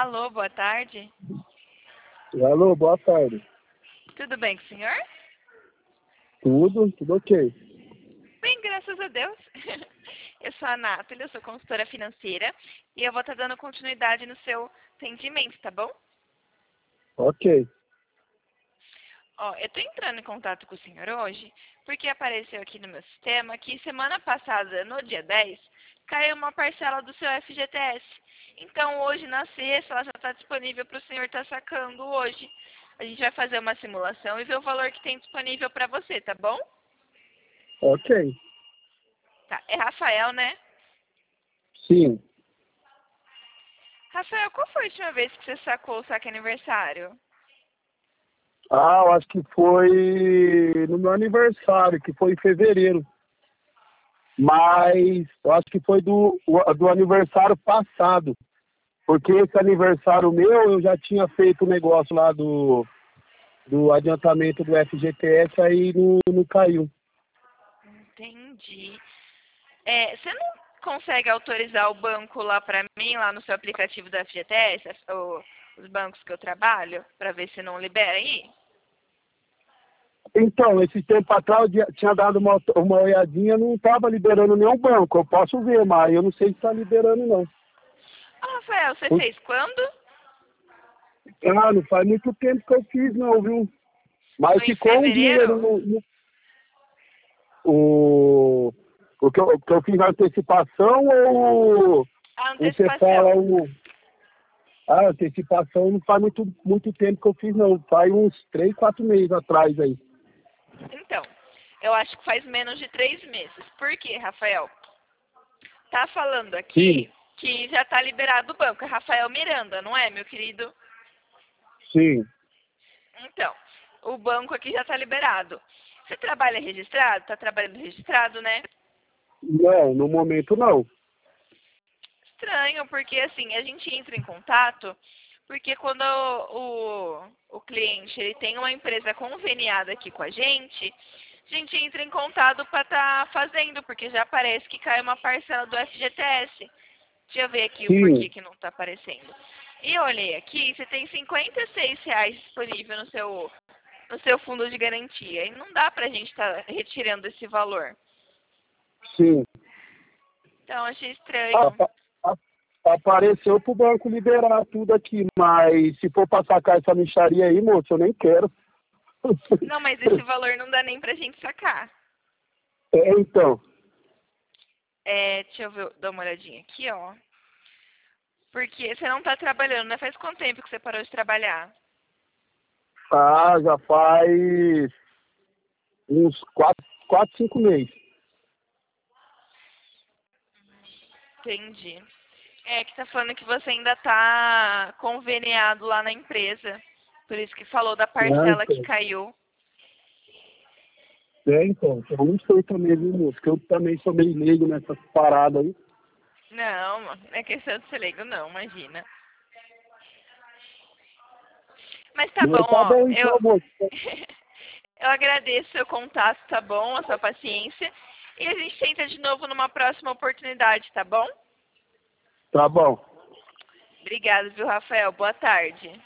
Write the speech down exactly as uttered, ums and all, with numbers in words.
Alô, boa tarde. Alô, boa tarde. Tudo bem com o senhor? Tudo, tudo ok. Bem, graças a Deus. Eu sou a Nathalie, eu sou consultora financeira e eu vou estar dando continuidade no seu atendimento, tá bom? Ok. Ó, eu tô entrando em contato com o senhor hoje porque apareceu aqui no meu sistema que semana passada, no dia dez, caiu uma parcela do seu F G T S. Então, hoje, na sexta, ela já está disponível para o senhor estar sacando hoje. A gente vai fazer uma simulação e ver o valor que tem disponível para você, tá bom? Ok. Tá, é Rafael, né? Sim. Rafael, qual foi a última vez que você sacou o saque aniversário? Ah, eu acho que foi no meu aniversário, que foi em fevereiro. Mas eu acho que foi do, do aniversário passado. Porque esse aniversário meu, eu já tinha feito o negócio lá do, do adiantamento do F G T S, aí não, não caiu. Entendi. É, você não consegue autorizar o banco lá para mim, lá no seu aplicativo do F G T S, o- os bancos que eu trabalho, para ver se não libera aí? Então, esse tempo atrás eu tinha dado uma, uma olhadinha, não estava liberando nenhum banco. Eu posso ver, mas eu não sei se está liberando, não. Ah, Rafael, você fez quando? Ah, não faz muito tempo que eu fiz, não, viu? Mas Foi em ficou um dinheiro fevereiro? no. no o, o, que eu, o que eu fiz na antecipação ou A você fala antecipação. o. A antecipação não faz muito, muito tempo que eu fiz, não. Faz uns três, quatro meses atrás aí. Então, eu acho que faz menos de três meses. Por quê, Rafael? Tá falando Sim, aqui que já tá liberado o banco. É Rafael Miranda, não é, meu querido? sim. Então, o banco aqui já tá liberado. Você trabalha registrado? Tá trabalhando registrado, né? Não, no momento não. Estranho, porque assim, a gente entra em contato, porque quando o, o, o cliente ele tem uma empresa conveniada aqui com a gente, a gente entra em contato para estar fazendo, porque já parece que cai uma parcela do F G T S. Deixa eu ver aqui o Sim, porquê que não está aparecendo. E eu olhei aqui, você tem cinquenta e seis reais disponível no seu, no seu fundo de garantia. E não dá pra gente estar retirando esse valor. sim. Então, achei Ah, estranho. pa- a- apareceu pro banco liberar tudo aqui, mas se for pra sacar essa mixaria aí, moço, eu nem quero. Não, mas esse valor não dá nem pra gente sacar. É, então. É, deixa eu ver, dar uma olhadinha aqui, ó. Porque você não tá trabalhando, né? Faz quanto tempo que você parou de trabalhar? Ah, já faz uns quatro, quatro, cinco meses. Entendi. É, que tá falando que você ainda tá conveniado lá na empresa. Por isso que falou da É, parcela que então. caiu. É, então. Eu não sei também, viu, moço? Que eu também sou meio leigo nessas paradas aí. Não, não é questão de ser leigo, não, imagina. Mas tá bom, Mas tá ó. bom então, Eu, moço. eu agradeço o seu contato, tá bom? A sua paciência. E a gente tenta de novo numa próxima oportunidade, tá bom? Tá bom. Obrigada, viu, Rafael? Boa tarde.